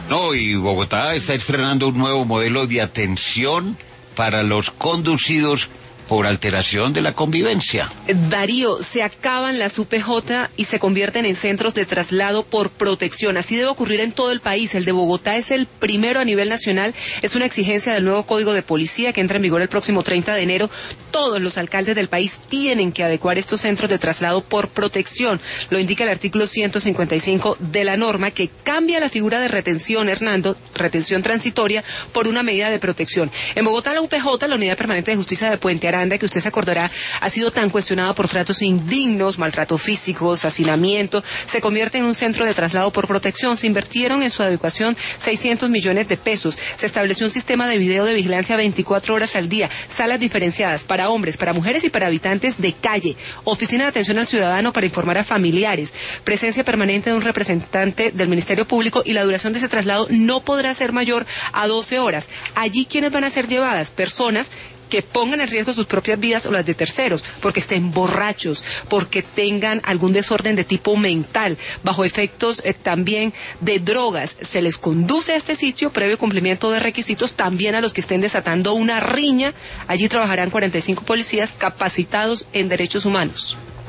No, y Bogotá está estrenando un nuevo modelo de atención para los conducidos por alteración de la convivencia. Darío, se acaban las UPJ y se convierten en centros de traslado por protección. Así debe ocurrir en todo el país. El de Bogotá es el primero a nivel nacional. Es una exigencia del nuevo Código de Policía que entra en vigor el próximo 30 de enero. Todos los alcaldes del país tienen que adecuar estos centros de traslado por protección. Lo indica el artículo 155 de la norma, que cambia la figura de retención, Hernando, retención transitoria, por una medida de protección. En Bogotá, la UPJ, la Unidad Permanente de Justicia de Puente Aranda, que usted se acordará, ha sido tan cuestionada por tratos indignos, maltrato físicos, hacinamiento, se convierte en un centro de traslado por protección. Se invirtieron en su adecuación 600 millones de pesos. Se estableció un sistema de video de vigilancia 24 horas al día, salas diferenciadas para hombres, para mujeres y para habitantes de calle, oficina de atención al ciudadano para informar a familiares, presencia permanente de un representante del Ministerio Público, y la duración de ese traslado no podrá ser mayor a 12 horas. Allí, ¿quiénes van a ser llevadas? Personas que pongan en riesgo sus propias vidas o las de terceros, porque estén borrachos, porque tengan algún desorden de tipo mental, bajo efectos también de drogas. Se les conduce a este sitio previo cumplimiento de requisitos, también a los que estén desatando una riña. Allí trabajarán 45 policías capacitados en derechos humanos.